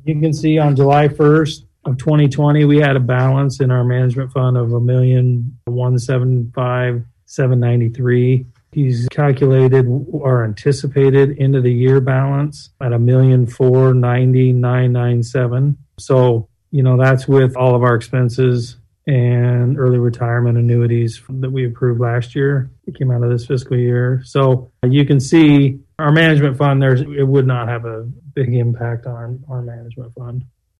You can see on July 1st of 2020, we had a balance in our management fund of $1,175,793. He's calculated our anticipated end of the year balance at $1,490,997. So, that's with all of our expenses and early retirement annuities that we approved last year. It came out of this fiscal year. So you can see our management fund, it would not have a big impact on our management fund.